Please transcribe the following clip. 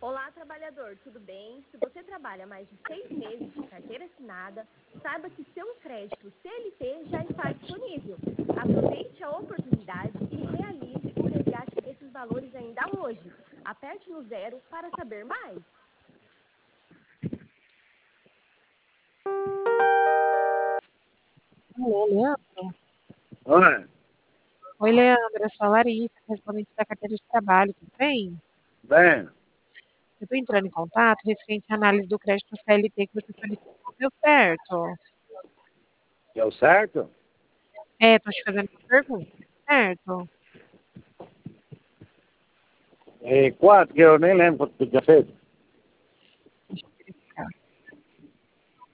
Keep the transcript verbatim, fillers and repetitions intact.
Olá, trabalhador, tudo bem? Se você trabalha mais de seis meses de carteira assinada, saiba que seu crédito C L T já está disponível. Aproveite a oportunidade e realize o resgate desses valores ainda hoje. Aperte no zero para saber mais. Alô, Leandro? Oi, Oi, Leandro, eu sou a Larissa, correspondente da carteira de trabalho, tudo bem? bem, Eu estou entrando em contato referente à análise do crédito C L T que você solicitou, deu certo? deu certo? É, estou te fazendo uma pergunta, deu certo? E quanto que eu nem lembro quanto que tinha feito?